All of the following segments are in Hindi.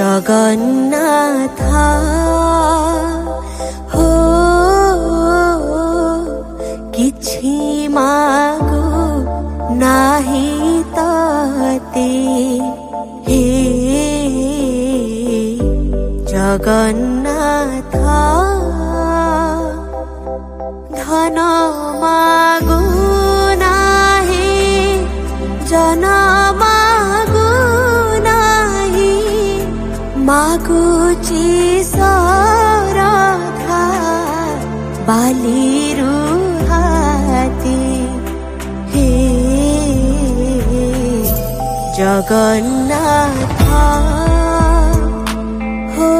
जगन्नाथ हो किछि मागु नाही तते हे जगन्नाथ धन मागु नाही जन मागु नाही मागुची सरधा बालिरु हाती हे जगन्नाथ हो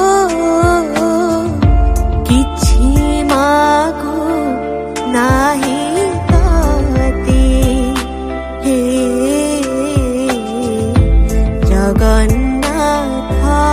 किछि मागु नाही तते हे जगन्नाथ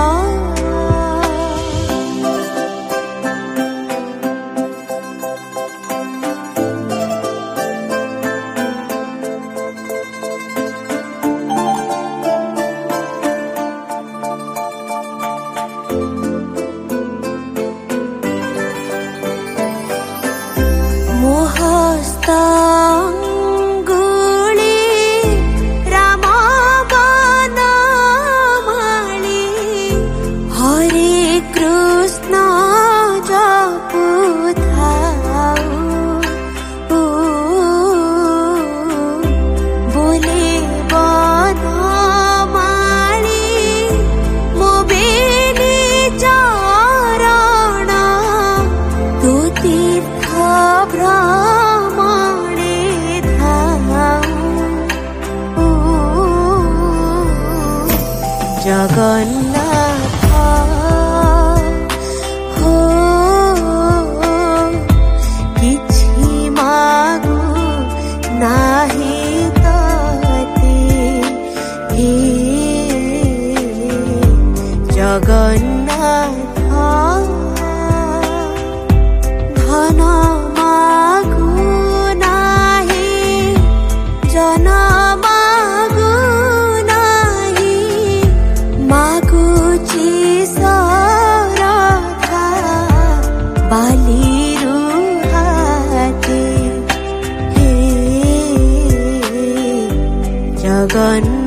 मोहस्तांगुली राम बनमाली हरे कृष्ण जपुथाउ बोले बनमाली मोबेली चरण तु तीर्थ भ्रमणे धाऊ जगन्नाथ हो किछि मागु नाही तते हे जगन्नाथ धन मागु नाही जन मागु नाही मागुची सरधा बालिरु हाते हे जगन्नाथ